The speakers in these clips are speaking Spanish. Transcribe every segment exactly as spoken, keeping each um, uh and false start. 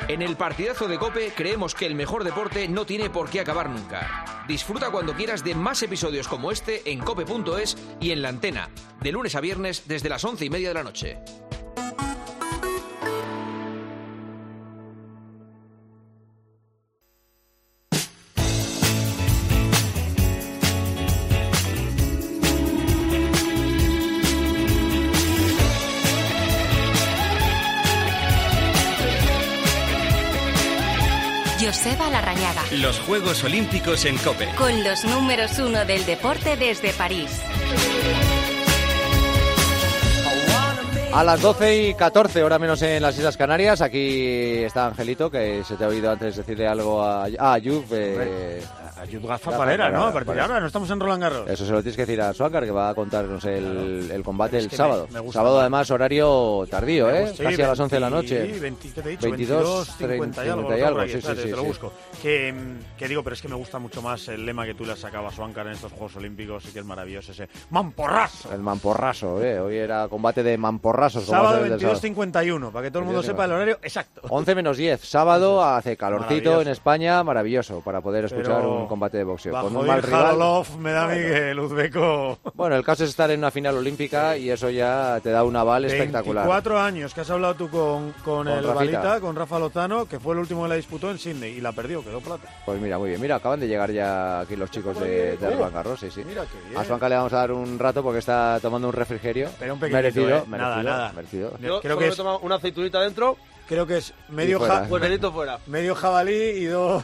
En el partidazo de COPE creemos que el mejor deporte no tiene por qué acabar nunca. Disfruta cuando quieras de más episodios como este en cope punto es y en La Antena, de lunes a viernes desde las once y media de la noche. Joseba Larrañaga. Los Juegos Olímpicos en COPE. Con los números uno del deporte desde París. A las doce y catorce, hora menos en las Islas Canarias. Aquí está Angelito, que se te ha oído antes decirle algo a, a Ayub. Eh, Ayub Gafa Palera, ¿no? A partir de ahora no estamos en Roland Garros. Eso se lo tienes que decir a Swankar, que va a contarnos el, claro. el combate el es sábado. Me, me gusta sábado, más. Además, horario tardío, ¿eh? Sí, Casi veinte, a las once de la noche. Sí, veinte, ¿qué te he dicho? veintidós, cincuenta y algo. y algo. Aquí, Sí, espérate, sí, te lo sí. busco. Que, que digo, pero es que me gusta mucho más el lema que tú le has sacado a Swankar en estos Juegos Olímpicos y que es maravilloso ese ¡Mamporraso! El mamporraso, ¿eh? Hoy era combate de mamporrasos. Sábado veintidós cincuenta y uno, para que todo el mundo sepa el horario exacto. once menos diez, sábado, hace calorcito en España, maravilloso, para poder escuchar Pero un combate de boxeo. Bajo Con un mal rival. Jalolov, me da a mí que el uzbeco... Bueno, el caso es estar en una final olímpica y eso ya te da un aval espectacular. veinticuatro años que has hablado tú con, con, Con el Rafita. Balita, con Rafa Lozano, que fue el último que la disputó en Sydney y la perdió, quedó plata. Pues mira, muy bien. Mira, acaban de llegar ya aquí los chicos de, de Roland Garros, sí, sí. Mira qué bien. A Swanka le vamos a dar un rato porque está tomando un refrigerio. Pero un pequeñito, merecido, ¿eh? merecido, Nada, nada. merecido. Yo Creo creo que que he es, tomado una aceitunita dentro, creo que es medio, fuera. ja- pues dedito fuera. medio jabalí y dos...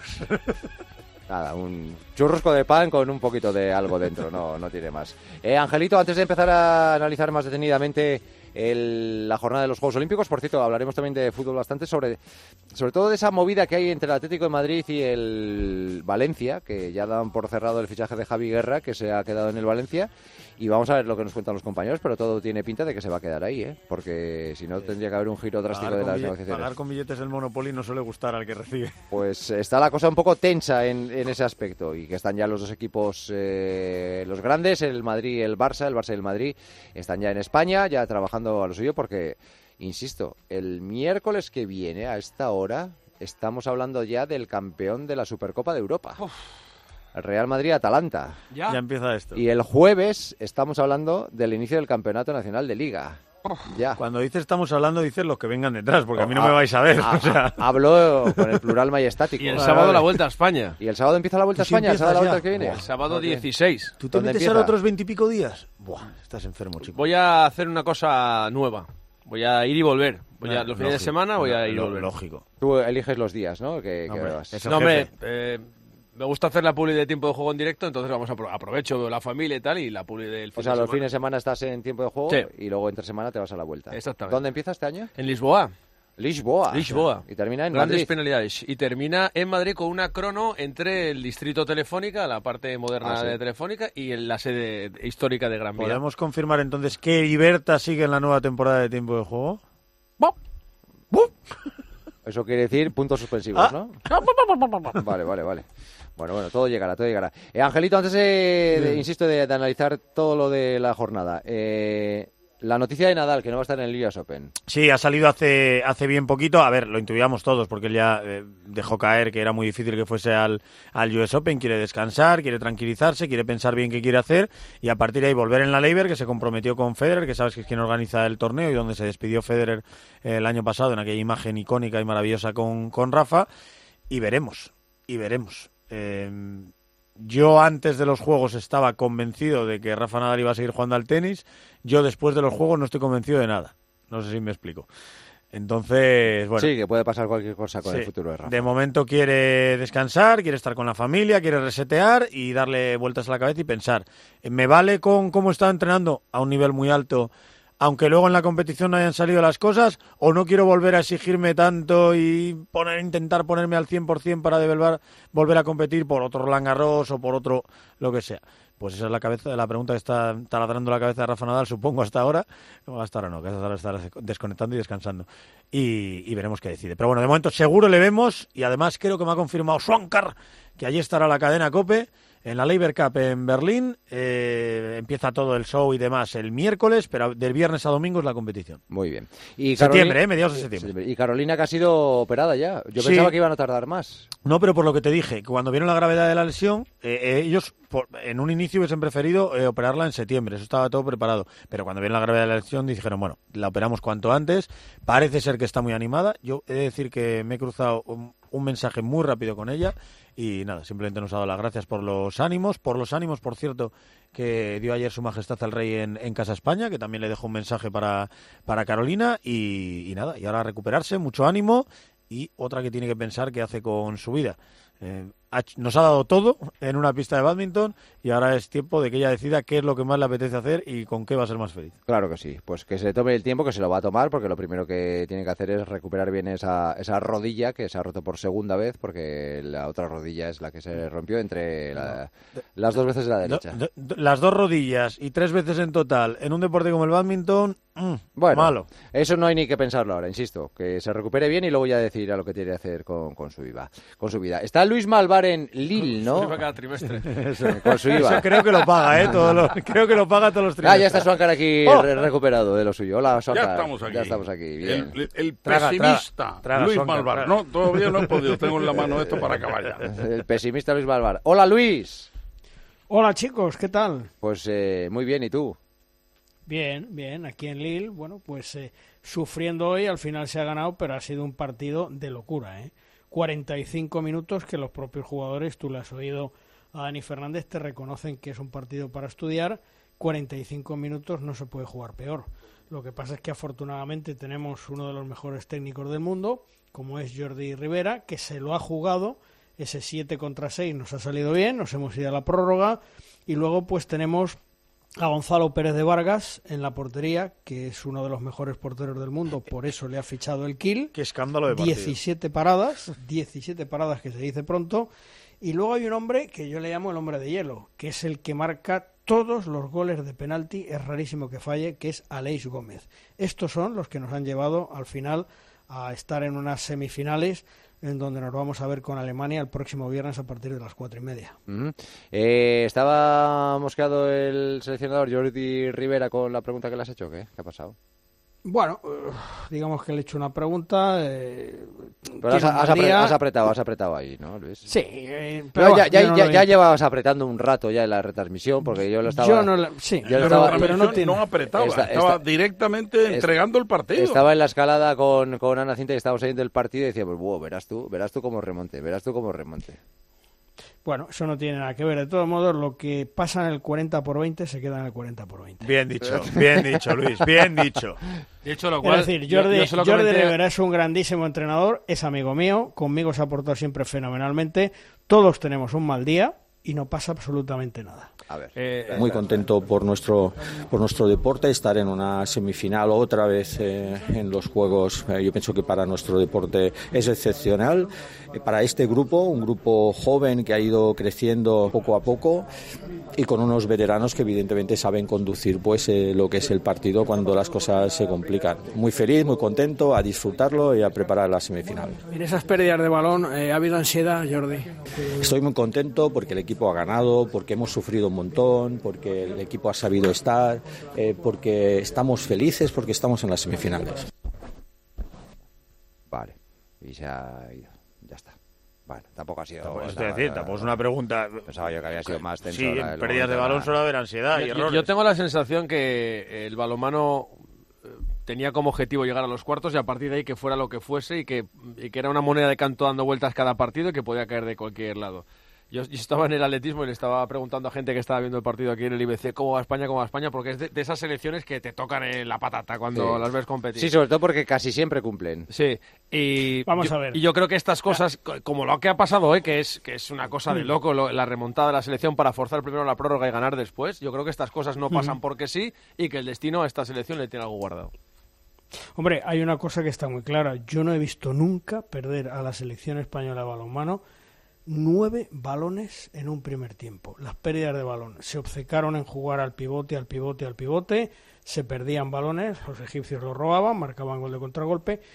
Nada, un churrusco de pan con un poquito de algo dentro, no, no tiene más. Eh, Angelito, antes de empezar a analizar más detenidamente el, la jornada de los Juegos Olímpicos, por cierto, hablaremos también de fútbol bastante, sobre, sobre todo de esa movida que hay entre el Atlético de Madrid y el Valencia, que ya dan por cerrado el fichaje de Javi Guerra, que se ha quedado en el Valencia, y vamos a ver lo que nos cuentan los compañeros, pero todo tiene pinta de que se va a quedar ahí, ¿eh? Porque si no tendría que haber un giro drástico Pagar de con las bille- negociaciones. Pagar con billetes del Monopoly no suele gustar al que recibe. Pues está la cosa un poco tensa en, en ese aspecto y que están ya los dos equipos, eh, los grandes, el Madrid y el Barça, el Barça y el Madrid, están ya en España, ya trabajando a lo suyo porque, insisto, el miércoles que viene a esta hora estamos hablando ya del campeón de la Supercopa de Europa. Uf. El Real Madrid-Atalanta. ¿Ya? Ya empieza esto. Y el jueves estamos hablando del inicio del Campeonato Nacional de Liga. Ya. Cuando dices estamos hablando, dices los que vengan detrás, porque a mí no Ah, me vais a ver. ah, o sea. Hablo con el plural majestático. Y el Vale, sábado vale. la Vuelta a España. ¿Y el sábado empieza la Vuelta a ¿Tú sí España? ¿El sábado la empiezas Vuelta ya? que viene? El sábado ¿Por qué? dieciséis. ¿Tú te ¿Dónde metes empieza? ahora otros veintipico días? Buah, estás enfermo, chico. Voy a hacer una cosa nueva. Voy a ir y volver. Voy a, Ah, los fines de lógico. semana voy a ir y Lo- volver. Lógico. Tú eliges los días, ¿no? Que, que Hombre, vas. eso- No, hombre, jefe. eh, me gusta hacer la publi de tiempo de juego en directo, entonces vamos a apro- aprovecho, veo la familia y tal, y la publi del fin O sea, de los semana. fines de semana estás en tiempo de juego Sí. y luego entre semana te vas a la vuelta. Exactamente. ¿Dónde empieza este año? En Lisboa. Lisboa. Lisboa. Y termina en Grandes Madrid. penalidades. Y termina en Madrid con una crono entre el distrito Telefónica, la parte moderna Ah, sí. de Telefónica, y en la sede histórica de Gran Vía. ¿Podemos confirmar entonces que Iberta sigue en la nueva temporada de tiempo de juego? ¡Bop! Eso quiere decir puntos suspensivos, Ah. ¿no? Vale, vale, vale. Bueno, bueno, todo llegará, todo llegará. Eh, Angelito, antes de, de- insisto, de, de analizar todo lo de la jornada, eh, la noticia de Nadal, que no va a estar en el U S Open. Sí, ha salido hace, hace bien poquito. A ver, lo intuíamos todos porque él ya eh, dejó caer que era muy difícil que fuese al, al U S Open. Quiere descansar, quiere tranquilizarse, quiere pensar bien qué quiere hacer y a partir de ahí volver en la Leiber, que se comprometió con Federer, que sabes que es quien organiza el torneo y donde se despidió Federer eh, el año pasado en aquella imagen icónica y maravillosa con, con Rafa. Y veremos, y veremos. Eh, yo antes de los Juegos estaba convencido de que Rafa Nadal iba a seguir jugando al tenis. Yo después de los Juegos no estoy convencido de nada. No sé si me explico. Entonces, bueno. Sí, que puede pasar cualquier cosa con Sí. el futuro de Rafa. De momento quiere descansar, quiere estar con la familia, quiere resetear y darle vueltas a la cabeza y pensar. ¿Me vale con cómo está entrenando a un nivel muy alto, aunque luego en la competición no hayan salido las cosas? ¿O no quiero volver a exigirme tanto y poner, intentar ponerme al cien por ciento para devolver, volver a competir por otro Roland Garros o por otro lo que sea? Pues esa es la cabeza, la pregunta que está taladrando la cabeza de Rafa Nadal, supongo, hasta ahora. No, hasta ahora no, que hasta ahora estará desconectando y descansando. Y, y veremos qué decide. Pero bueno, de momento seguro le vemos y además creo que me ha confirmado Swankar que allí estará la cadena COPE En la Labour Cup en Berlín eh, empieza todo el show y demás el miércoles, pero del viernes a domingo es la competición. Muy bien. Y septiembre, Carolina, ¿eh? Mediados de septiembre. Y Carolina, que ha sido operada ya. Yo Sí. pensaba que iban a tardar más. No, pero por lo que te dije, cuando vieron la gravedad de la lesión, eh, eh, ellos por, en un inicio hubiesen preferido eh, operarla en septiembre, eso estaba todo preparado. Pero cuando vieron la gravedad de la lesión dijeron, bueno, la operamos cuanto antes, parece ser que está muy animada. Yo he de decir que me he cruzado un, un mensaje muy rápido con ella y nada, simplemente nos ha dado las gracias por los ánimos, por los ánimos, por cierto, que dio ayer Su Majestad el Rey en, en Casa España, que también le dejó un mensaje para, para Carolina y, y nada, y ahora a recuperarse, mucho ánimo. Y otra que tiene que pensar qué hace con su vida. Eh, ha, nos ha dado todo en una pista de bádminton y ahora es tiempo de que ella decida qué es lo que más le apetece hacer y con qué va a ser más feliz. Claro que sí, pues que se tome el tiempo, que se lo va a tomar, porque lo primero que tiene que hacer es recuperar bien esa, esa rodilla que se ha roto por segunda vez, porque la otra rodilla es la que se rompió entre la, las dos veces de la derecha. Do, do, las dos rodillas y tres veces en total en un deporte como el bádminton, mmm, bueno, malo. Eso no hay ni que pensarlo ahora, insisto, que se recupere bien y luego ya decir a lo que tiene que hacer con, con su vida. Con su vida. Está Luis Malvar en Lille, ¿no? Cada trimestre. Eso, con su I V A. Eso creo que lo paga, ¿eh? Todos los, creo que lo paga todos los Ah, trimestres. ya está Suancar aquí Oh. re recuperado de lo suyo. Hola, Suancar. Ya estamos aquí. Ya estamos aquí, bien. El, el Traga, pesimista traga, traga, Luis Sonca, Malvar. traga. No, todavía no he podido. Tengo en la mano esto para acabar ya. El pesimista Luis Malvar. Hola, Luis. Hola chicos, ¿qué tal? Pues eh, muy bien, ¿y tú? Bien, bien, aquí en Lille, bueno, pues eh, sufriendo hoy, al final se ha ganado, pero ha sido un partido de locura, ¿eh? cuarenta y cinco minutos que los propios jugadores, tú le has oído a Dani Fernández, te reconocen que es un partido para estudiar, cuarenta y cinco minutos no se puede jugar peor. Lo que pasa es que afortunadamente tenemos uno de los mejores técnicos del mundo, como es Jordi Rivera, que se lo ha jugado, ese siete contra seis nos ha salido bien, nos hemos ido a la prórroga, y luego pues tenemos a Gonzalo Pérez de Vargas en la portería, que es uno de los mejores porteros del mundo, por eso le ha fichado el Kiel. Qué escándalo de partido. diecisiete paradas, diecisiete paradas que se dice pronto. Y luego hay un hombre que yo le llamo el hombre de hielo, que es el que marca todos los goles de penalti, es rarísimo que falle, que es Aleix Gómez. Estos son los que nos han llevado al final a estar en unas semifinales en donde nos vamos a ver con Alemania el próximo viernes a partir de las cuatro y media. Uh-huh. eh, ¿Estaba mosqueado el seleccionador Jordi Rivera con la pregunta que le has hecho? ¿Qué? ¿Qué ha pasado? Bueno, uh, digamos que le he hecho una pregunta. Eh, pero has, has, apre has apretado, has apretado ahí, ¿no, Luis? Sí, eh, pero, pero bueno, ya, ya, no ya, lo ya llevabas apretando un rato ya en la retransmisión, porque yo lo estaba... Yo no, la, sí, yo pero, estaba, pero no, tiene... no apretaba, Esta, estaba esta, directamente esta, entregando el partido. Estaba en la escalada con, con Ana Cinta y estábamos saliendo del partido y decíamos, wow, verás tú, verás tú cómo remonte, verás tú cómo remonte. Bueno, eso no tiene nada que ver. De todos modos, lo que pasa en el cuarenta por veinte se queda en el cuarenta por veinte. Bien dicho, bien dicho, Luis, bien dicho. De hecho, lo cual, es decir, Jordi, yo, yo Jordi comenté... Rivera es un grandísimo entrenador, es amigo mío, conmigo se ha portado siempre fenomenalmente. Todos tenemos un mal día y no pasa absolutamente nada. A ver. Eh, Muy contento por nuestro por nuestro deporte, estar en una semifinal otra vez eh, en los Juegos. Eh, yo pienso que para nuestro deporte es excepcional. Eh, para este grupo, un grupo joven que ha ido creciendo poco a poco y con unos veteranos que evidentemente saben conducir pues eh, lo que es el partido cuando las cosas se complican. Muy feliz, muy contento, a disfrutarlo y a preparar la semifinal. En esas pérdidas de balón, eh, ¿ha habido ansiedad, Jordi? Estoy muy contento porque el equipo ha ganado, porque hemos sufrido un montón, porque el equipo ha sabido estar, eh, porque estamos felices, porque estamos en las semifinales. Vale, y se ha ido, ya está. Bueno, tampoco ha sido... Tampoco, es decir, tampoco es una pregunta... Pensaba yo que había sido más tenso. Sí, en pérdidas de balón suele haber ansiedad y yo, errores. yo tengo la sensación que el balonmano tenía como objetivo llegar a los cuartos y a partir de ahí que fuera lo que fuese y que, y que era una moneda de canto dando vueltas cada partido y que podía caer de cualquier lado. Yo, yo estaba en el atletismo y le estaba preguntando a gente que estaba viendo el partido aquí en el I B C cómo va España, cómo va España, porque es de, de esas selecciones que te tocan en la patata cuando sí. las ves competir. Sí, sobre todo porque casi siempre cumplen. Sí, y Vamos yo, a ver. Y yo creo que estas cosas, como lo que ha pasado hoy, que es que es una cosa de loco, lo, la remontada de la selección para forzar primero la prórroga y ganar después, yo creo que estas cosas no pasan uh-huh. porque sí y que el destino a esta selección le tiene algo guardado. Hombre, hay una cosa que está muy clara. Yo no he visto nunca perder a la selección española de balonmano nueve balones en un primer tiempo. Las pérdidas de balón. Se obcecaron en jugar al pivote, al pivote, al pivote. Se perdían balones. Los egipcios los robaban, marcaban gol de contragolpe.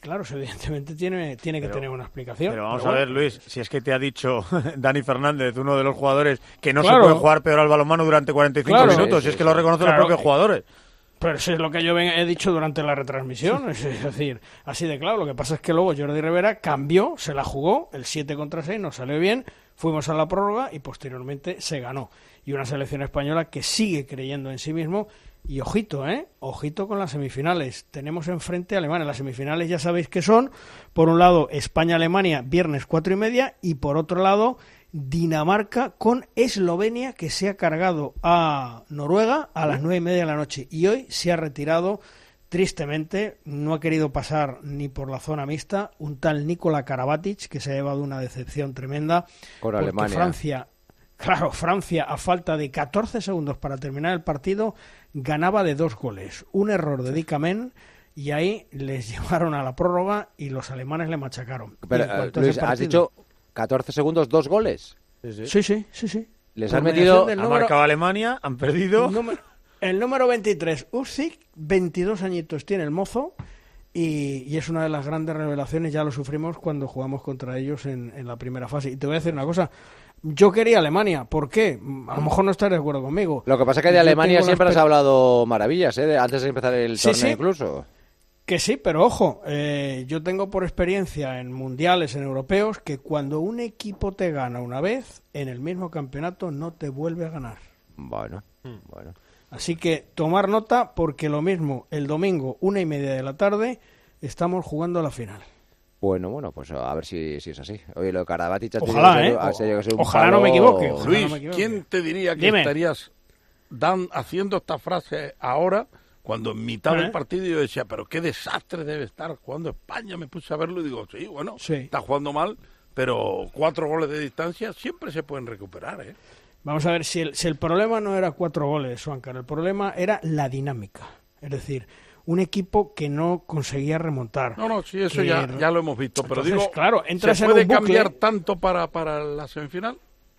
claro, evidentemente tiene, tiene que pero, tener una explicación. Pero vamos pero a bueno. ver, Luis, si es que te ha dicho Dani Fernández, uno de los jugadores, que no claro. se puede jugar peor al balonmano durante cuarenta y cinco claro, minutos, sí, si es sí, que lo reconocen claro. los propios jugadores. Pero eso es lo que yo he dicho durante la retransmisión, es decir, así de claro. Lo que pasa es que luego Jordi Rivera cambió, se la jugó, el siete contra seis nos salió bien, fuimos a la prórroga y posteriormente se ganó. Y una selección española que sigue creyendo en sí mismo. Y ojito, ¿eh? Ojito con las semifinales. Tenemos enfrente a Alemania. Las semifinales ya sabéis que son, por un lado, España-Alemania, viernes cuatro y media, y por otro lado, Dinamarca con Eslovenia, que se ha cargado a Noruega a las nueve y media de la noche. Y hoy se ha retirado, tristemente, no ha querido pasar ni por la zona mixta, un tal Nikola Karabatic, que se ha llevado una decepción tremenda. Con Alemania. Francia... Claro, Francia, a falta de catorce segundos para terminar el partido, ganaba de dos goles. Un error de Dikamen y ahí les llevaron a la prórroga y los alemanes le machacaron. Pero, uh, Luis, partido, has dicho catorce segundos, dos goles. Sí, sí, sí. sí, sí, sí. Les Por han metido... Ha marcado Alemania, han perdido... Número, el número veintitrés, Usyk, veintidós añitos tiene el mozo y, y es una de las grandes revelaciones, ya lo sufrimos cuando jugamos contra ellos en, en la primera fase. Y te voy a decir una cosa... Yo quería Alemania, ¿por qué? A lo mejor no estás de acuerdo conmigo. Lo que pasa es que de Yo Alemania siempre has pe... hablado maravillas, ¿eh? Antes de empezar el sí, torneo sí. incluso. Que sí, pero ojo, eh, yo tengo por experiencia en mundiales, en europeos, que cuando un equipo te gana una vez, en el mismo campeonato no te vuelve a ganar. Bueno, hmm. bueno. Así que tomar nota, porque lo mismo, el domingo, una y media de la tarde, estamos jugando la final. Bueno, bueno, pues a ver si, si es así. Oye, lo de Karabatic... Ojalá, ¿eh? O, ojalá no me equivoque. Luis, no me equivoque. ¿quién te diría que Dime. estarías dan, haciendo esta frase ahora, cuando en mitad ¿Eh? del partido yo decía, pero qué desastre debe estar jugando España? Me puse a verlo y digo, sí, bueno, sí. está jugando mal, pero cuatro goles de distancia siempre se pueden recuperar, ¿eh? Vamos a ver, si el, si el problema no era cuatro goles, Suáncar, el problema era la dinámica. Es decir... un equipo que no conseguía remontar. No, no, sí, eso que... ya, ya lo hemos visto, pero Entonces, digo, claro, entras ¿se en puede un bucle... cambiar tanto para, para la semifinal?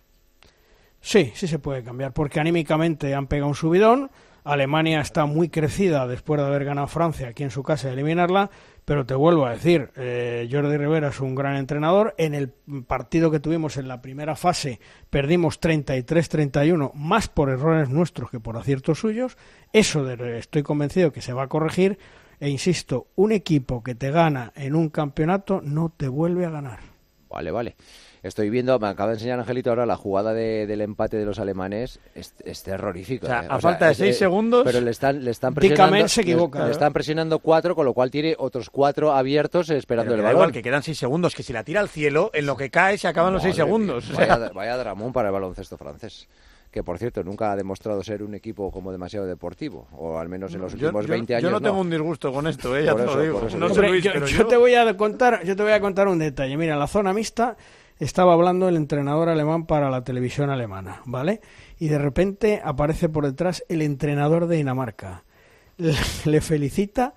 Sí, sí se puede cambiar, porque anímicamente han pegado un subidón, Alemania está muy crecida después de haber ganado Francia aquí en su casa y eliminarla, pero te vuelvo a decir, eh, Jordi Rivera es un gran entrenador. En el partido que tuvimos en la primera fase perdimos treinta y tres treinta y uno, más por errores nuestros que por aciertos suyos. Eso de, estoy convencido que se va a corregir, e insisto, un equipo que te gana en un campeonato no te vuelve a ganar. Vale, vale. Estoy viendo, me acaba de enseñar Angelito ahora la jugada de, del empate de los alemanes, es, es terrorífico. O sea, ¿eh? a o falta sea, de es, seis eh, segundos... Pero le están, le están presionando... Dikamen se equivoca. Le, le están presionando cuatro, con lo cual tiene otros cuatro abiertos esperando pero el da balón. igual, que quedan seis segundos, que si la tira al cielo, en lo que cae se acaban Madre los seis segundos. Mía, vaya, vaya dramón para el baloncesto francés. Que, por cierto, nunca ha demostrado ser un equipo como demasiado deportivo, o al menos en los yo, últimos yo, veinte años. Yo no tengo no. un disgusto con esto, eh, ya por te eso, lo digo. por eso No digo. sé, Hombre, Luis, yo, pero yo yo... te voy a contar, yo te voy a contar un detalle. Mira, en la zona mixta estaba hablando el entrenador alemán para la televisión alemana, ¿vale? Y de repente aparece por detrás el entrenador de Dinamarca. Le, le felicita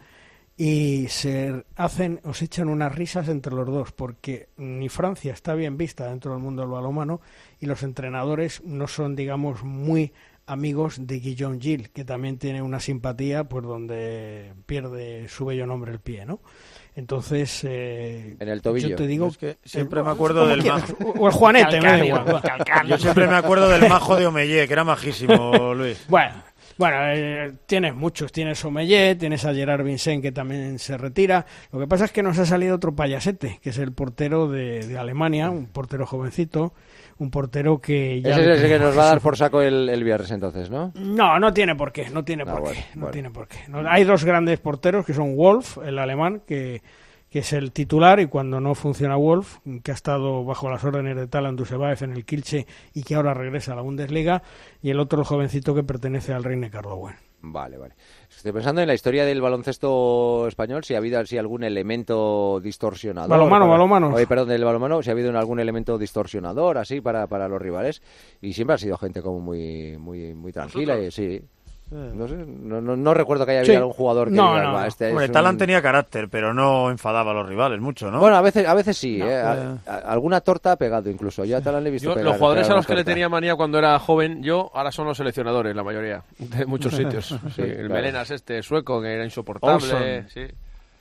y se hacen, os echan unas risas entre los dos, porque ni Francia está bien vista dentro del mundo del balonmano y los entrenadores no son, digamos, muy amigos de Guillaume Gilles, que también tiene una simpatía pues donde pierde su bello nombre el pie, ¿no? Entonces, eh, en el tobillo. yo te digo, es que siempre me acuerdo del majo. O el Juanete, me da igual. Yo siempre me acuerdo del majo de Omellé, que era majísimo, Luis. Bueno, bueno, eh, tienes muchos, tienes Omellé, tienes a Gerard Vincent, que también se retira. Lo que pasa es que nos ha salido otro payasete, que es el portero de, de Alemania, un portero jovencito, un portero que ya... Ese es el que nos va a dar por saco el, el viernes entonces, ¿no? No, no tiene por qué, no tiene No, por bueno, qué, no bueno. tiene por qué. No, hay dos grandes porteros que son Wolf, el alemán, que, que es el titular, y cuando no funciona Wolf, que ha estado bajo las órdenes de Talan Dusebaev en el Kielce y que ahora regresa a la Bundesliga, y el otro el jovencito que pertenece al Reine Karlsruhe. Vale, vale. Estoy pensando en la historia del baloncesto español, si ha habido si algún elemento distorsionador. Balonmano, para, balonmano. Oye, perdón, del balonmano, si ha habido algún elemento distorsionador así para, para los rivales. Y siempre ha sido gente como muy muy muy tranquila y sí. No sé, no, no, no recuerdo que haya habido Sí. algún jugador que No, diga, no, "Va, no. este Hombre, es un-". Talan tenía carácter, pero no enfadaba a los rivales mucho, ¿no? Bueno, a veces a veces sí, No, ¿eh? pues- A- a- alguna torta ha pegado incluso. Yo a Talan le he visto Yo, pegar- los jugadores pegar a los una que le torta. tenía manía cuando era joven, yo, ahora son los seleccionadores, la mayoría, de muchos sitios. Sí, el claro. Melenas este, sueco, que era insoportable. Olsson. Sí.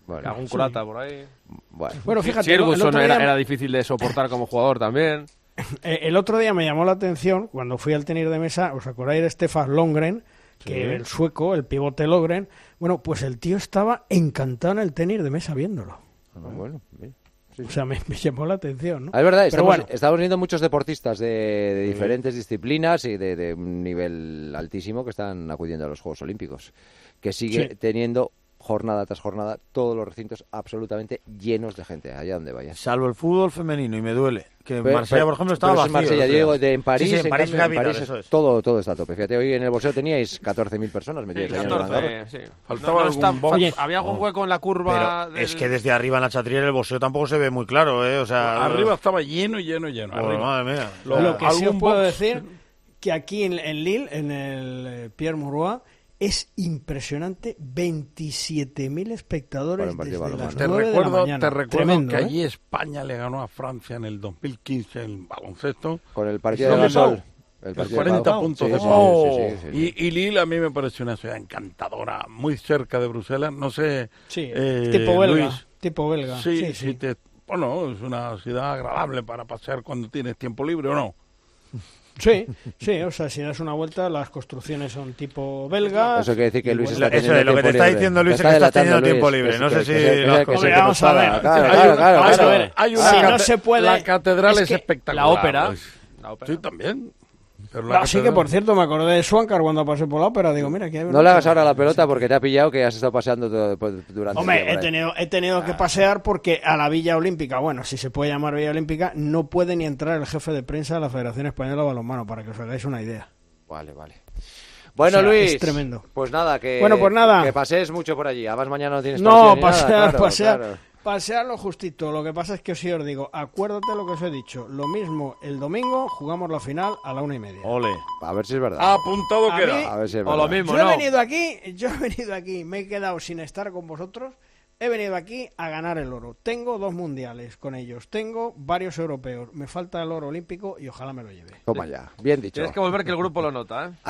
Bueno, algún curata sí. por ahí. Bueno, bueno fíjate, Ferguson día... era, era difícil de soportar como jugador también. El otro día me llamó la atención, cuando fui al tenis de mesa, ¿os acordáis de Stefan Lundgren? Que sí. El sueco, el pivote Lundgren, bueno, pues el tío estaba encantado en el tenis de mesa viéndolo. Ah, bueno, bien. Sí, sí. O sea, me, me llamó la atención, ¿no? Ah, es verdad, estamos, bueno. estamos viendo muchos deportistas de, de diferentes sí. disciplinas y de, de un nivel altísimo que están acudiendo a los Juegos Olímpicos, que sigue sí. teniendo jornada tras jornada todos los recintos absolutamente llenos de gente, allá donde vayas. Salvo el fútbol femenino, y me duele. Que en Marsella, por ejemplo, estaba vacío. En Marsella, digo, de, en París, sí, sí, en, en, París, cambio, capital, en París eso es. todo, todo está a tope. Fíjate, hoy en el boxeo teníais catorce mil personas metidas. Sí, en catorce, el sí. Faltaba no, no algún está, Oye, había algún hueco en la curva. Pero es que desde arriba en la Chatrier el boxeo tampoco se ve muy claro, ¿eh? O sea, arriba estaba lleno, lleno, lleno. Oh, arriba. Madre mía. Lo, lo que sí os puedo box... decir, que aquí en, en Lille, en el eh, Pierre Mauroy, es impresionante, veintisiete mil espectadores bueno, desde las te nueve recuerdo, de la mañana. Te recuerdo Tremendo, que ¿eh? allí España le ganó a Francia en el dos mil quince en baloncesto. Con el partido de Gasol. El partido cuarenta de puntos sí, de sí, oh. sí, sí, sí, sí. Y, y Lille a mí me pareció una ciudad encantadora, muy cerca de Bruselas, no sé. Sí, eh, tipo belga. Luis, tipo belga. Sí, sí, sí. sí. Te, bueno, es una ciudad agradable para pasear cuando tienes tiempo libre o no. Sí, sí, o sea, si das una vuelta, las construcciones son tipo belga. Eso quiere decir que Luis está teniendo Eso lo que te está libre. diciendo Luis es que estás teniendo Luis, tiempo libre. que, no que, sé si... que, que, las que, cosas... Hombre, vamos a ver. Claro, claro, claro, vamos claro. a ver. Hay una si cate- no se puede... La catedral es, es que espectacular. La ópera. Pues. La ópera. Sí, también. Pero la Así que, por cierto, me acordé de Swankar cuando pasé por la ópera. Digo, mira, que hay no le hagas ahora la pelota porque te ha pillado que has estado paseando todo, durante Hombre, el día. Hombre, he tenido, he tenido que pasear porque a la Villa Olímpica, bueno, si se puede llamar Villa Olímpica, no puede ni entrar el jefe de prensa de la Federación Española de Balonmano, para que os hagáis una idea. Vale, vale. Bueno, o sea, Luis, es tremendo. Pues nada, que, bueno, pues nada. que pasees mucho por allí. Además, mañana no tienes No, pasear, pasear, nada. Claro, pasear, claro. pasear lo justito. Lo que pasa es que si os digo, acuérdate lo que os he dicho. Lo mismo el domingo, jugamos la final a la una y media. Ole. A ver si es verdad. Apuntado a queda. Mí, a ver si es o verdad. lo mismo, yo ¿no? he venido aquí, yo he venido aquí, me he quedado sin estar con vosotros. He venido aquí a ganar el oro. Tengo dos mundiales con ellos. Tengo varios europeos. Me falta el oro olímpico y ojalá me lo lleve. Toma ya. Bien dicho. Tienes que volver que el grupo lo nota, ¿eh?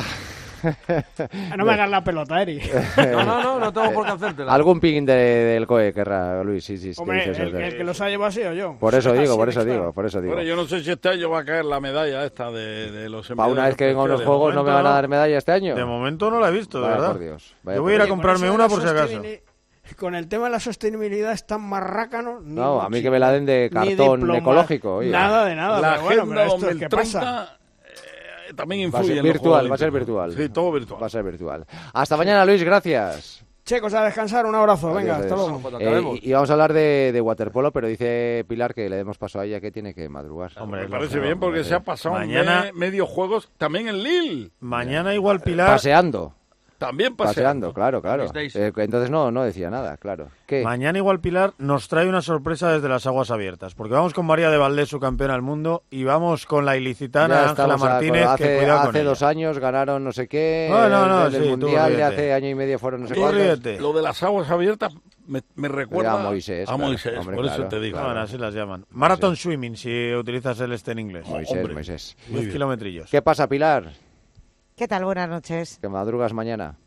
No me hagas la pelota, Eri. No, no, no, no tengo por qué hacértela. Algún ping de, del C O E querrá, Luis. Sí, sí, Hombre, que dices el, eso, el que los ha llevado ha sido yo. Por eso digo, por eso claro. digo, por eso digo. Bueno, yo no sé si este año va a caer la medalla esta de, de los Para una vez que venga a unos especiales. juegos no me van a dar medalla este año. De momento no la he visto, de Vaya verdad. por Dios. Vaya Yo por voy a ir a Dios. comprarme una por si acaso. Con el tema de la sostenibilidad es tan marrácano. No, a mí que me la den de cartón ecológico. Oye. Nada de nada. La pero bueno, agenda pero esto, dos mil ¿qué treinta pasa? eh, también Va a influye ser en los virtual, Juegos va a ser Olímpicos. virtual. Sí, todo virtual. Va a ser virtual. Hasta mañana, Luis, gracias. Chicos, a descansar, un abrazo. Venga, Adiós, hasta adiós. luego. Eh, y, y vamos a hablar de, de waterpolo, pero dice Pilar que le demos paso a ella que tiene que madrugar. Hombre, Me parece bien porque se ha pasado mañana, me, medio juegos también en Lille. Mañana igual Pilar... Paseando. También paseando. paseando, claro, claro. Eh, entonces no, no decía nada, claro. ¿Qué? Mañana igual Pilar nos trae una sorpresa desde las aguas abiertas, porque vamos con María de Valdés, su campeona del mundo, y vamos con la ilicitana Ángela Martínez, hace, que cuidado con hace ella. dos años ganaron no sé qué, no, no, no, el, el sí, mundial de hace año y medio fueron no sé cuántos. Lo de las aguas abiertas me, me recuerda a Moisés, a Moisés, claro, hombre, por claro, eso te digo. Claro. Bueno, así las llaman. Marathon Moisés. Swimming, si utilizas el este en inglés. Moisés, Hombre, Moisés. diez kilometrillos. ¿Qué pasa, Pilar? ¿Qué tal? Buenas noches. ¿Que madrugas mañana?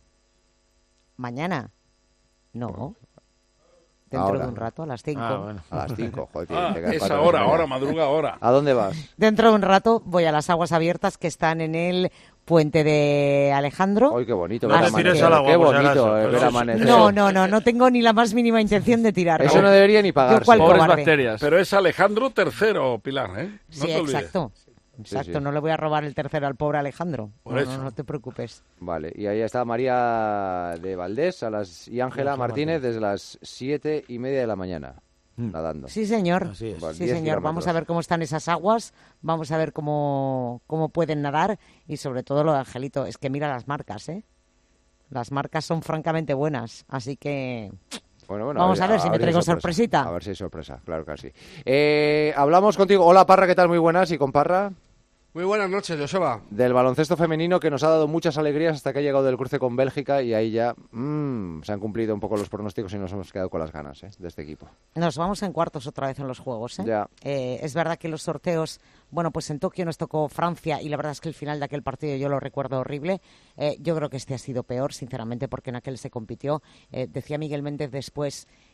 ¿Mañana? No. Dentro ahora. de un rato, a las cinco. Ah, bueno. A las cinco, joder. Ah, te es ahora, ahora, madruga ahora. ¿A dónde vas? Dentro de un rato voy a las aguas abiertas que están en el puente de Alejandro. ¡Ay, qué bonito! No ver te amanecer. tires al agua, ¡Qué por si bonito acaso, eh, pero ver eso- amanecer! No, no, no, no tengo ni la más mínima intención de tirarlo. Eso no debería ni pagarse. Yo cual Pobres cobarde. bacterias. Pero es Alejandro tercero, Pilar, ¿eh? No Sí, te olvides. exacto. Exacto, Sí, sí. no le voy a robar el tercero al pobre Alejandro. Por No, eso. no, no te preocupes. Vale, y ahí está María de Valdés a las, y Ángela Martínez desde las siete y media de la mañana, nadando. Sí, señor. Así es. Vale, Sí, diez señor. Vamos kilómetros. a ver cómo están esas aguas, vamos a ver cómo, cómo pueden nadar y sobre todo lo de Angelito. Es que mira las marcas, ¿eh? Las marcas son francamente buenas, así que... Bueno, bueno, Vamos a ver si me hay traigo sorpresa. sorpresita. A ver si hay sorpresa, claro que sí. Eh, hablamos contigo. Hola, Parra, ¿qué tal? Muy buenas. Y con Parra, Muy buenas noches, Joseba. del baloncesto femenino, que nos ha dado muchas alegrías hasta que ha llegado del cruce con Bélgica y ahí ya mm, se han cumplido un poco los pronósticos y nos hemos quedado con las ganas eh, de este equipo. Nos vamos en cuartos otra vez en los Juegos, ¿eh? Ya. Eh, es verdad que los sorteos, bueno, pues en Tokio nos tocó Francia y la verdad es que el final de aquel partido yo lo recuerdo horrible. Eh, yo creo que este ha sido peor, sinceramente, porque en aquel se compitió. Eh, decía Miguel Méndez después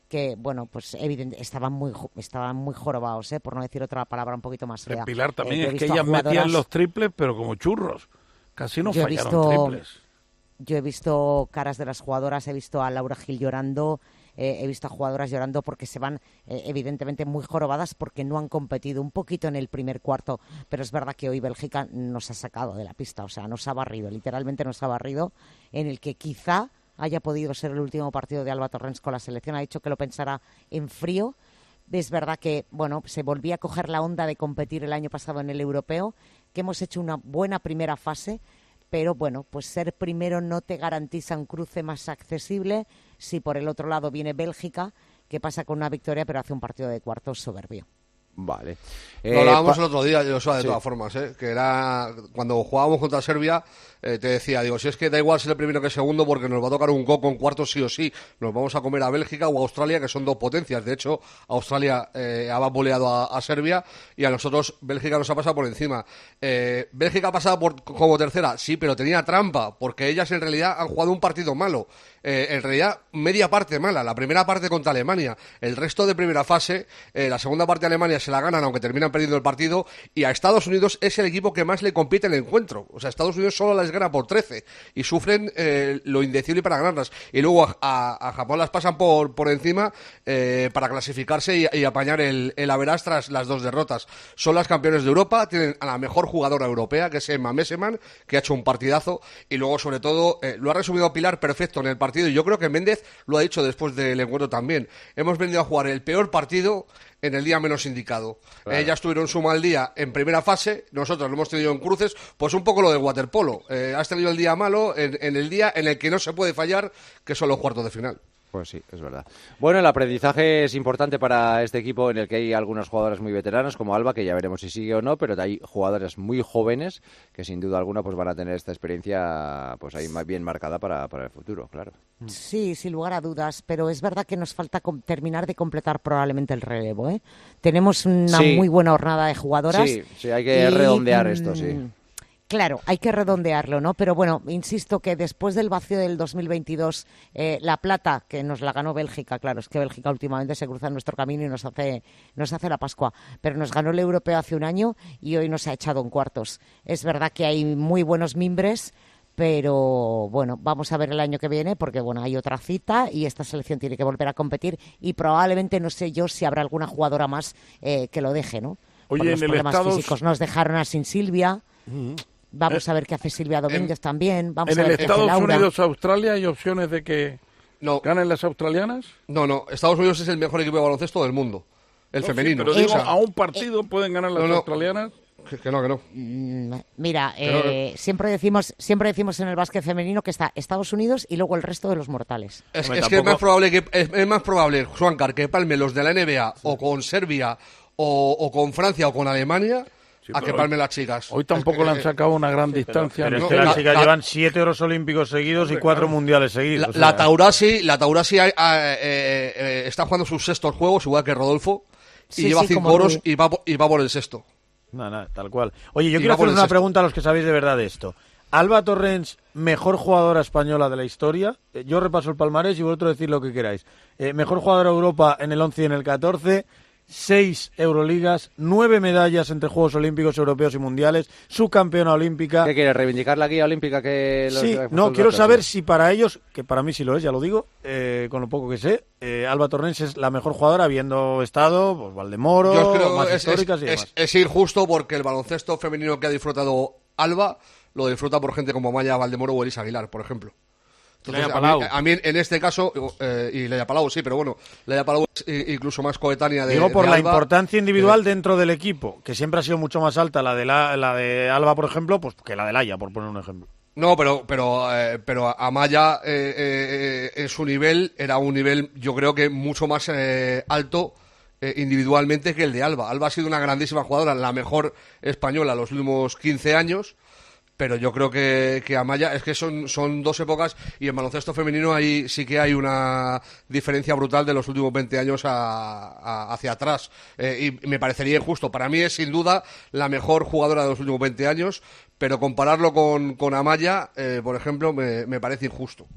que, bueno, pues evidente, estaban muy estaban muy jorobados, ¿eh? Por no decir otra palabra un poquito más fea. El Pilar también eh, es que ellas jugadoras... metían los triples, pero como churros. Casi no fallaron visto, triples. Yo he visto caras de las jugadoras, he visto a Laura Gil llorando, eh, he visto a jugadoras llorando porque se van, eh, evidentemente, muy jorobadas porque no han competido un poquito en el primer cuarto. Pero es verdad que hoy Bélgica nos ha sacado de la pista, o sea, nos ha barrido, literalmente nos ha barrido, en el que quizá haya podido ser el último partido de Alba Torrens con la selección. Ha dicho que lo pensara en frío. Es verdad que, bueno, se volvía a coger la onda de competir el año pasado en el europeo, que hemos hecho una buena primera fase, pero bueno, pues ser primero no te garantiza un cruce más accesible. Si por el otro lado viene Bélgica, que pasa con una victoria, pero hace un partido de cuartos soberbio. Vale. Eh, Lo hablábamos pa- el otro día, Joshua, de sí. todas formas, ¿eh? Que era cuando jugábamos contra Serbia, eh, te decía, digo, si es que da igual ser el primero que el segundo porque nos va a tocar un coco en cuartos sí o sí. Nos vamos a comer a Bélgica o a Australia, que son dos potencias. De hecho, Australia eh, ha vapuleado a, a Serbia y a nosotros Bélgica nos ha pasado por encima. Eh, Bélgica ha pasado por, como tercera, sí, pero tenía trampa, porque ellas en realidad han jugado un partido malo. Eh, en realidad, media parte mala. La primera parte contra Alemania. El resto de primera fase, eh, la segunda parte de Alemania se la ganan, aunque terminan perdiendo el partido. Y a Estados Unidos es el equipo que más le compite en el encuentro. O sea, Estados Unidos solo las gana por trece. Y sufren eh, lo indecible para ganarlas. Y luego a, a, a Japón las pasan por, por encima eh, para clasificarse y, y apañar el, el average tras las dos derrotas. Son las campeones de Europa. Tienen a la mejor jugadora europea, que es Emma Messeman, que ha hecho un partidazo. Y luego, sobre todo, eh, lo ha resumido Pilar perfecto en el partido. Y yo creo que Méndez lo ha dicho después del encuentro también. Hemos venido a jugar el peor partido en el día menos indicado. Claro. Ellas tuvieron su mal día en primera fase, nosotros lo hemos tenido en cruces, pues un poco lo de waterpolo. Eh, has tenido el día malo en, en el día en el que no se puede fallar, que son los cuartos de final. Pues sí, es verdad. Bueno, el aprendizaje es importante para este equipo en el que hay algunas jugadoras muy veteranas, como Alba, que ya veremos si sigue o no, pero hay jugadoras muy jóvenes que sin duda alguna pues van a tener esta experiencia pues ahí más bien marcada para, para el futuro, claro. Sí, sin lugar a dudas, pero es verdad que nos falta com- terminar de completar probablemente el relevo, ¿eh? Tenemos una sí. muy buena hornada de jugadoras. Sí, sí, hay que y, redondear esto, sí. Claro, hay que redondearlo, ¿no? Pero bueno, insisto que después del vacío del dos mil veintidós, eh, la plata, que nos la ganó Bélgica, claro, es que Bélgica últimamente se cruza en nuestro camino y nos hace, nos hace la Pascua, pero nos ganó el europeo hace un año y hoy nos ha echado en cuartos. Es verdad que hay muy buenos mimbres, pero bueno, vamos a ver el año que viene porque bueno, hay otra cita y esta selección tiene que volver a competir y probablemente, no sé yo, si habrá alguna jugadora más eh, que lo deje, ¿no? Oye, Por los en el problemas Estados... físicos nos dejaron a sin Silvia. Mm-hmm. Vamos a ver qué hace Silvia Domínguez en, también. Vamos ¿En a ver el qué Estados hace Laura. Unidos, Australia, hay opciones de que no. ganen las australianas? No, no. Estados Unidos es el mejor equipo de baloncesto del mundo. El no, femenino. Sí, pero digo, o sea, a un partido eh, pueden ganar las no, no. australianas. Que, que no, que no. Mira, eh, no. siempre decimos siempre decimos en el básquet femenino que está Estados Unidos y luego el resto de los mortales. Es, Hombre, es tampoco... que es más probable que es, es más probable, Juancar, que palme los de la N B A sí. o con Serbia o, o con Francia o con Alemania. Sí, a que palmen las chicas. Hoy tampoco es que, le han sacado una gran sí, distancia. Pero, pero es que no, las chicas la, llevan siete oros olímpicos seguidos y cuatro mundiales seguidos. La, o sea. la Taurasi, la Taurasi eh, eh, eh, está jugando sus sextos juegos, igual que Rodolfo, y sí, lleva sí, cinco oros y va, y va por el sexto. No, no, tal cual. Oye, yo y quiero hacer una sexto. pregunta a los que sabéis de verdad de esto. Alba Torrens, mejor jugadora española de la historia. Yo repaso el palmarés y vosotros decid lo que queráis. Eh, mejor jugadora de Europa en el once y en el catorce. Seis Euroligas, nueve medallas entre Juegos Olímpicos, Europeos y Mundiales, subcampeona olímpica. ¿Qué quiere? ¿Reivindicar la guía olímpica que los Sí, no, quiero saber si para ellos, que para mí sí lo es, ya lo digo, eh, con lo poco que sé, eh, Alba Torrens es la mejor jugadora habiendo estado, pues Valdemoro, Yo creo más es, históricas es, y demás. Es, es injusto porque el baloncesto femenino que ha disfrutado Alba lo disfruta por gente como Maya Valdemoro o Elisa Aguilar, por ejemplo. Entonces, a, mí, a mí en este caso, eh, y Leia Palau sí, pero bueno, Leia Palau es incluso más coetánea de Digo por de la Alba, importancia individual eh, dentro del equipo, que siempre ha sido mucho más alta la de la, la de Alba, por ejemplo, pues que la de Laia, por poner un ejemplo. No, pero pero eh, pero Amaya eh, eh, en su nivel era un nivel, yo creo que mucho más eh, alto eh, individualmente que el de Alba. Alba ha sido una grandísima jugadora, la mejor española los últimos quince años. Pero yo creo que, que Amaya, es que son, son dos épocas y en baloncesto femenino ahí sí que hay una diferencia brutal de los últimos veinte años a, a, hacia atrás. Eh, y me parecería injusto. Para mí es sin duda la mejor jugadora de los últimos veinte años, pero compararlo con, con Amaya, eh, por ejemplo, me, me parece injusto.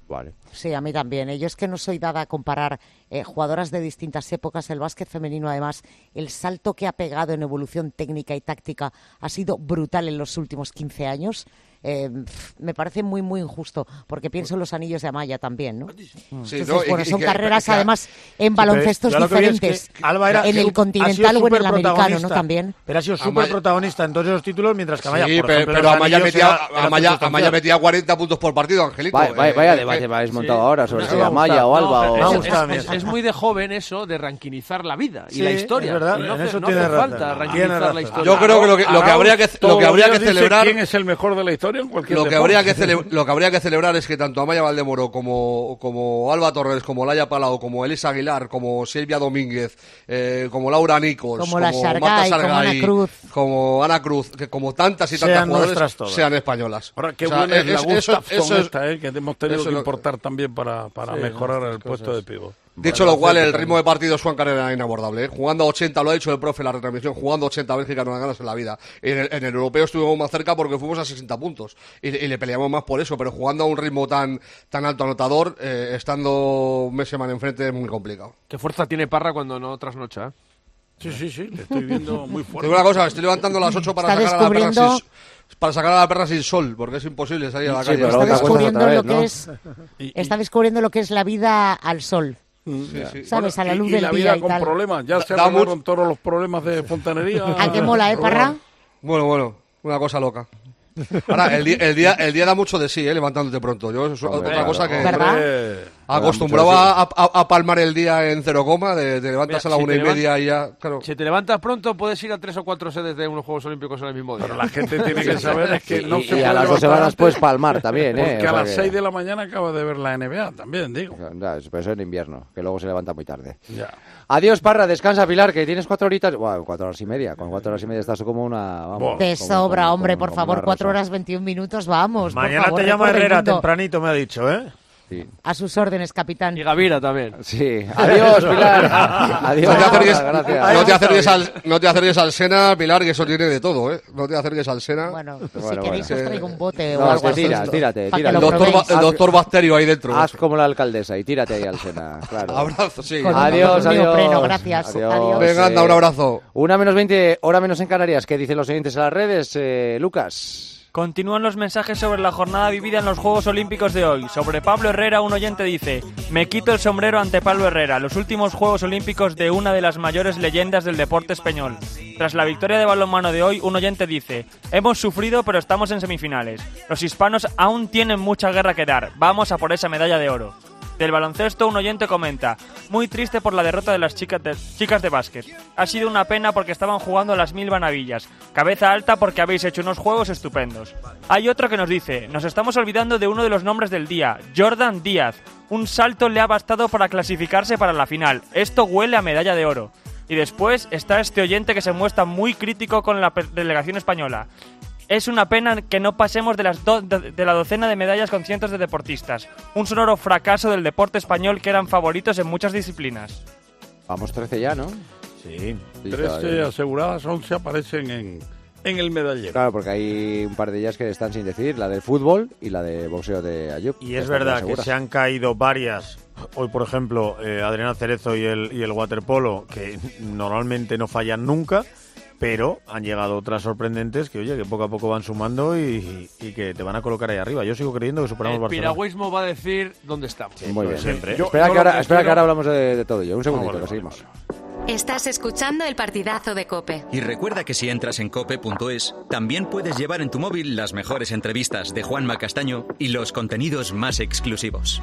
Vale. Sí, a mí también. ¿eh? Yo es que no soy dada a comparar eh, jugadoras de distintas épocas. El básquet femenino, además, el salto que ha pegado en evolución técnica y táctica ha sido brutal en los últimos quince años. Eh, me parece muy, muy injusto, porque pienso en los anillos de Amaya también, ¿no? Sí, Entonces, no, y- bueno, y son que- carreras, que- además, en Sí, baloncestos pero yo lo que vi es que diferentes. Alba era- en el ha sido continental o en el americano, ¿no? superprotagonista, También. Pero ha sido Ama- súper protagonista en todos esos títulos, mientras que Amaya, Sí, por pero, ejemplo, pero los Amaya, anillos metía, era- era Amaya, circunstancial. Amaya metía cuarenta puntos por partido, Angelito. Vaya, vaya, Eh, vaya eh, debate eh, me habéis sí. montado ahora sobre No, si me ha Amaya gustado. o No, Alba pero o... Me ha es- gustado a es, mí es- eso. es muy de joven eso, de ranquinizar la vida y Sí, la historia. es verdad, Y no en hace, eso no tiene hace razón. falta Tiene ranquinizar razón. la historia. Yo creo que lo que, lo que habría que, lo Todos que los habría que días dice celebrar... quién es el mejor de la historia en cualquier Lo que, deporte. habría que cele- lo que habría que celebrar es que tanto Amaya Valdemoro como, como Alba Torres, como Laia Palau, como Elisa Aguilar, como Silvia Domínguez, eh, como Laura Nichols, Como la Marta Sargay, como Sargay, Ana Cruz. como Ana Cruz, que como tantas y tantas Sean nuestras jugadoras todas. sean españolas. Ahora, qué O sea, buena es la eso- eso- Gustafsson eso es- esta, eh, que hemos tenido eso que es lo- importar también para, para Sí, mejorar el estas puesto cosas. de pívot. Dicho lo cual, el ritmo de partido es Juan Carrera inabordable. ¿eh? Jugando a ochenta, lo ha dicho el profe en la retransmisión, jugando a ochenta Bélgica no la ganas en la vida. En el, en el europeo estuvimos más cerca porque fuimos a sesenta puntos y, y le peleamos más por eso, pero jugando a un ritmo tan, tan alto anotador, eh, estando Messeman enfrente es muy complicado. ¿Qué fuerza tiene Parra cuando no trasnocha? Sí, sí, sí, le estoy viendo muy Te fuerte. digo una cosa, estoy levantando a las ocho para Está sacar, a la perra descubriendo- sin, para sacar a la perra sin sol, porque es imposible salir a la Sí, calle. pero Está luego te acuestas descubriendo otra vez, lo que ¿no? es, Y- y- está descubriendo lo que es la vida al sol. Sí, sí. ¿Sabes? A la y- luz y del la día vida y con tal. problemas. Ya se Da arreglaron mucho- todos los problemas de fontanería. ¿A qué mola, eh, Parra? Bueno, bueno, una cosa loca. Ahora, el día, el día, el día da mucho de sí, ¿eh? Levantándote pronto. Yo, es Hombre, otra claro. cosa que ¿Verdad? Eh, acostumbraba a, a- a palmar el día en cero coma, de, de levantas Mira, a la si una te y levan- media y ya, claro. Si te levantas pronto, puedes ir a tres o cuatro sedes de unos Juegos Olímpicos en el mismo día. Pero la gente tiene que saber es que no y, se y puede a las dos levantar semanas antes, puedes palmar también, ¿eh? Porque O a sea las que- seis de la mañana acaba de ver la N B A también, digo. Ya, pero eso en invierno, que luego se levanta muy tarde. Ya. Adiós, Parra, descansa, Pilar, que tienes cuatro horitas. Bueno, cuatro horas y media. Con cuatro horas y media estás como una. Vamos, De como- sobra, como- hombre, como- por como favor, una cuatro rosa. horas veintiún minutos, vamos. por Mañana favor, te llama recorre el Herrera mundo. tempranito, me ha dicho, ¿eh? Sí. A sus órdenes, capitán. Y Gavira también. Sí. Adiós, Pilar. Adiós, No te acerques, Parra, gracias. no te acerques al, no te acerques al Sena, Pilar, que eso tiene de todo, ¿eh? No te acerques al Sena. Bueno, si Bueno, queréis bueno. os traigo un bote No, o es algo que así. tira, tírate, pa' que tírate. lo el, doctor, probéis. Ba- el doctor Bacterio ahí dentro. Haz como la alcaldesa y tírate ahí al Sena. Claro. Abrazo, sí. Con un Adiós, adiós. neopreno, gracias. Adiós. Venga, anda, un abrazo. Una menos veinte, hora menos en Canarias. ¿Qué dicen los oyentes en las redes? Eh, Lucas. Continúan los mensajes sobre la jornada vivida en los Juegos Olímpicos de hoy. Sobre Pablo Herrera, un oyente dice: me quito el sombrero ante Pablo Herrera, los últimos Juegos Olímpicos de una de las mayores leyendas del deporte español. Tras la victoria de balonmano de hoy, un oyente dice: hemos sufrido pero estamos en semifinales. Los hispanos aún tienen mucha guerra que dar. Vamos a por esa medalla de oro. Del baloncesto, un oyente comenta: muy triste por la derrota de las chicas de, chicas de básquet. Ha sido una pena porque estaban jugando a las mil maravillas. Cabeza alta porque habéis hecho unos juegos estupendos. Hay otro que nos dice: nos estamos olvidando de uno de los nombres del día, Jordan Díaz. Un salto le ha bastado para clasificarse para la final. Esto huele a medalla de oro. Y después está este oyente que se muestra muy crítico con la pe- delegación española. Es una pena que no pasemos de, las do- de, de la docena de medallas con cientos de deportistas. Un sonoro fracaso del deporte español que eran favoritos en muchas disciplinas. Vamos trece ya, ¿no? Sí. trece aseguradas, once aparecen en, en el medallero. Claro, porque hay un par de ellas que están sin decidir, la del fútbol y la de boxeo de Ayub. Y es verdad que se han caído varias. Hoy, por ejemplo, eh, Adriana Cerezo y el, y el waterpolo, que normalmente no fallan nunca, pero han llegado otras sorprendentes que, oye, que poco a poco van sumando y, y que te van a colocar ahí arriba. Yo sigo creyendo que superamos El Barcelona. piragüismo va a decir dónde estamos. Muy bien. Siempre. Yo- espera yo que lo ahora, que espera que quiero- ahora hablamos de, de todo ello. Un segundito, Ah, vale, que vale, seguimos. Estás escuchando el partidazo de COPE. Y recuerda que si entras en cope punto es, también puedes llevar en tu móvil las mejores entrevistas de Juanma Castaño y los contenidos más exclusivos.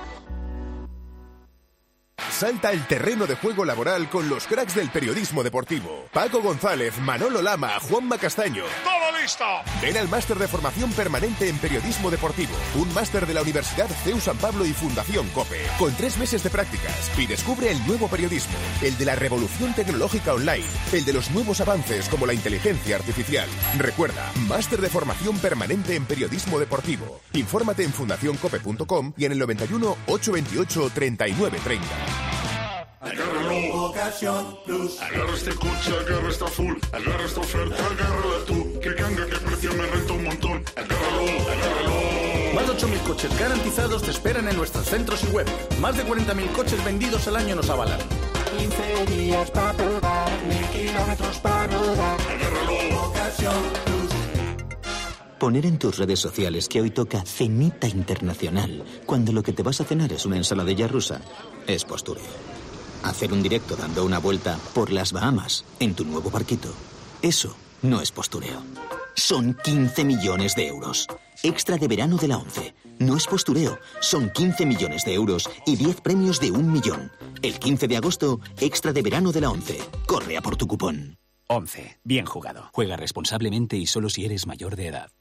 Salta al terreno de juego laboral con los cracks del periodismo deportivo. Paco González, Manolo Lama, Juanma Castaño. ¡Todo listo! Ven al máster de formación permanente en periodismo deportivo. Un máster de la Universidad C E U San Pablo y Fundación COPE. Con tres meses de prácticas. Y descubre el nuevo periodismo. El de la revolución tecnológica online. El de los nuevos avances como la inteligencia artificial. Recuerda, máster de formación permanente en periodismo deportivo. Infórmate en fundación cope punto com y en el noventa y uno, ochocientos veintiocho, treinta y nueve treinta. Agárralo, Ocasión Plus. Agarra este coche, agarra esta full. Agarra esta oferta, agárrala tú. Que canga, que precio me renta un montón. Agárralo, agárralo. Más de ocho mil coches garantizados te esperan en nuestros centros y web. Más de cuarenta mil coches vendidos al año nos avalan. quince días para probar, mil kilómetros para rodar. Agárralo. Ocasión Plus. Poner en tus redes sociales que hoy toca cenita internacional, cuando lo que te vas a cenar es una ensaladilla rusa, es postureo. Hacer un directo dando una vuelta por las Bahamas en tu nuevo barquito, eso no es postureo. Son quince millones de euros. Extra de verano de la ONCE. No es postureo, son quince millones de euros y diez premios de un millón. El quince de agosto, extra de verano de la ONCE. Corre a por tu cupón. ONCE. Bien jugado. Juega responsablemente y solo si eres mayor de edad.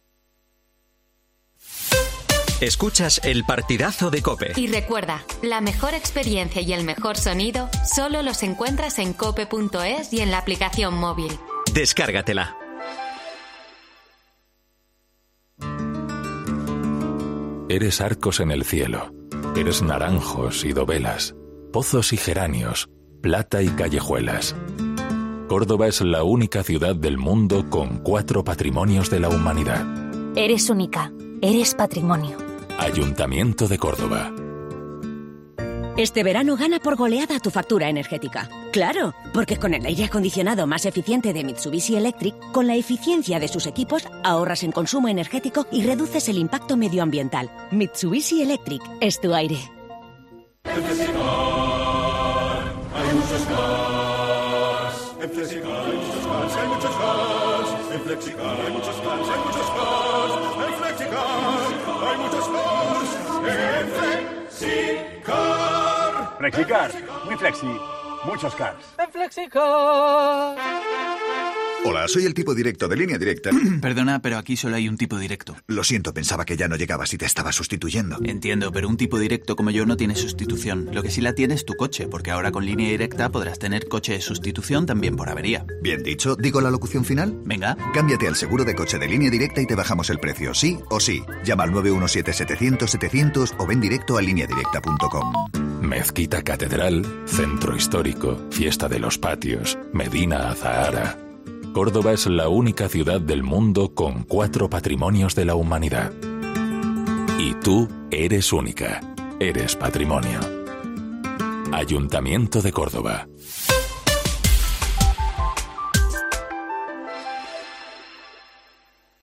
Escuchas el partidazo de COPE. Y recuerda, la mejor experiencia y el mejor sonido solo los encuentras en cope punto es y en la aplicación móvil. Descárgatela. Eres arcos en el cielo. Eres naranjos y dovelas, pozos y geranios, plata y callejuelas. Córdoba es la única ciudad del mundo con cuatro patrimonios de la humanidad. Eres única. Eres patrimonio. Ayuntamiento de Córdoba. Este verano gana por goleada tu factura energética. Claro, porque con el aire acondicionado más eficiente de Mitsubishi Electric, con la eficiencia de sus equipos, ahorras en consumo energético y reduces el impacto medioambiental. Mitsubishi Electric es tu aire. En Flexicar hay muchos cars. En Flexicar hay muchos cars, hay muchos cars. En Flexicar hay muchos cars, hay muchos cars. En Flexicar hay muchos cars. En Flexicar. Flexicar, muy flexi, muchos cars. En Flexicar. Hola, soy el tipo directo de Línea Directa. Perdona, pero aquí solo hay un tipo directo. Lo siento, pensaba que ya no llegabas y te estaba sustituyendo. Entiendo, pero un tipo directo como yo no tiene sustitución. Lo que sí la tiene es tu coche, porque ahora con Línea Directa podrás tener coche de sustitución también por avería. Bien dicho, ¿digo la locución final? Venga. Cámbiate al seguro de coche de Línea Directa y te bajamos el precio, sí o sí. Llama al nueve uno siete setecientos setecientos o ven directo a línea directa punto com. Mezquita Catedral, Centro Histórico, Fiesta de los Patios, Medina Azahara. Córdoba es la única ciudad del mundo con cuatro patrimonios de la humanidad. Y tú eres única. Eres patrimonio. Ayuntamiento de Córdoba.